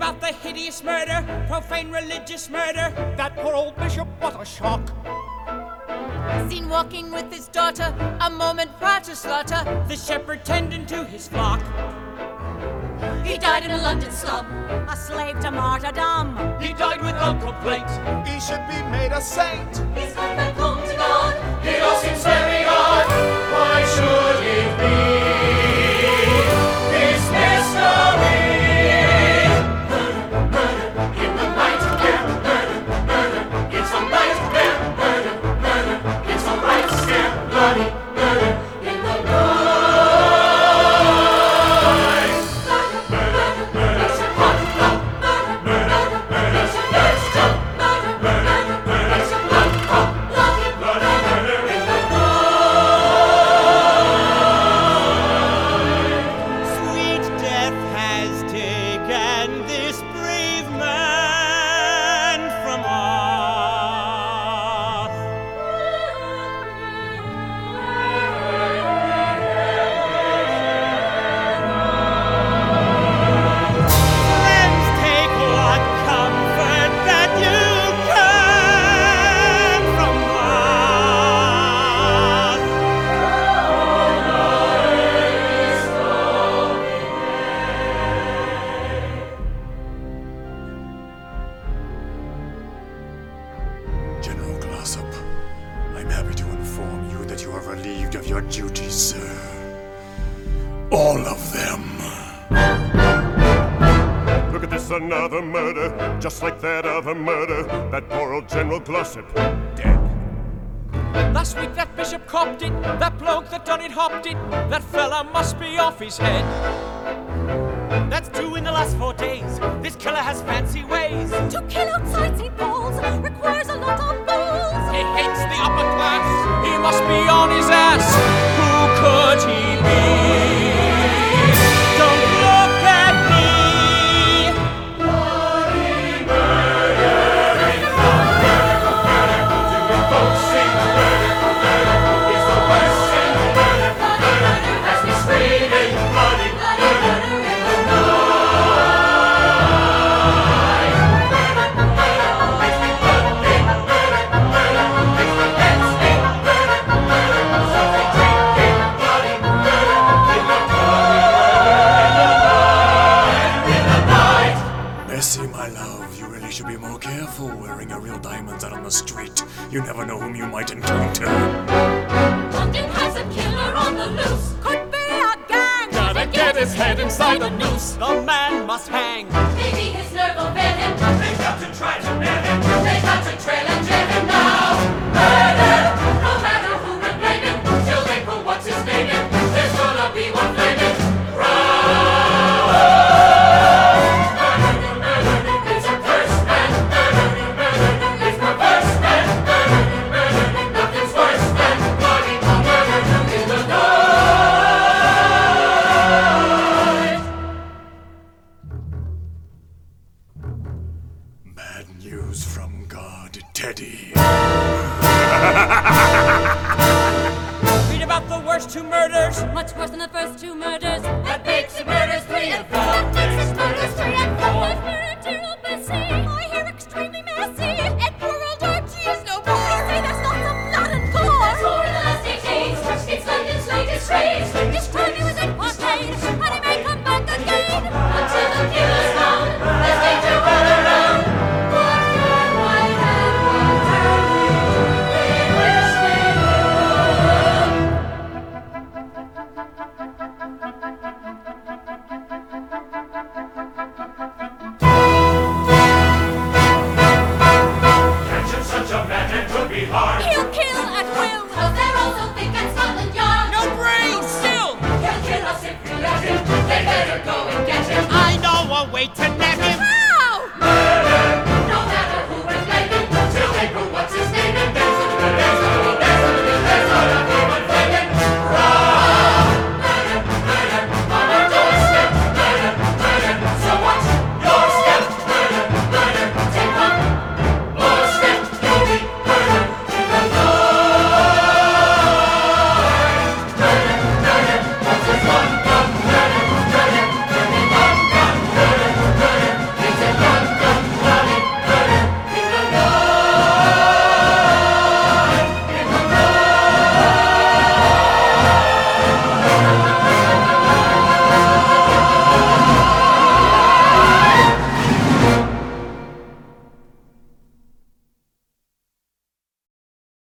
about the hideous murder, profane religious murder. That poor old bishop, what a shock. Seen walking with his daughter, a moment prior to slaughter. The shepherd tending to his flock. He died in a London slum, a slave to martyrdom. He died without complaint. He should be made a saint. He's gone back home to God. It all seems very odd. Why should it be this mystery? Murder, murder in the night. Yeah, murder, murder. It's a night. Yeah, murder, murder. It's a right. Yeah, bloody murder in the night. Murder, murder. It's a hot blood. Murder, murder. It's a nurse job. Murder, murder. It's a blood hot bloody murder in the Sweet death has taken this brave man from off. Friends, take what comfort that you can from us. General Glossop, I'm happy to inform you that you are relieved of your duties, sir. All of them. Look at this, another murder, just like that other murder. That poor old General Glossop, dead. Last week that bishop copped it, that bloke that done it hopped it. That fella must be off his head. That's 2 in the last 4 days. This killer has fancy ways. To kill outside St. Paul's requires a lot of balls. He hates the upper class. He must be on his ass. Who could he be? Don't look at me. Bessie, my love, you really should be more careful wearing your real diamonds out on the street. You never know whom you might encounter. London has a killer on the loose. Could be a gang. Gotta get his head inside a noose. The man must hang. Maybe his nerve will fail him. They've got to try to nail him. They got to trail and jail him now. Murder! No matter who can blame him, till they pull what's his name in. There's gonna be one flaming crowd. Murder, murder, it's a cursed man. Murder, murder, it's perverse man. Murder, murder, nothing's worse than bloody murder in the night. Bad news from God, Teddy. Read about the worst 2 murders. Much worse than the first 2 murders. That makes it murders 3 and 4. That makes it murders 3 and 4.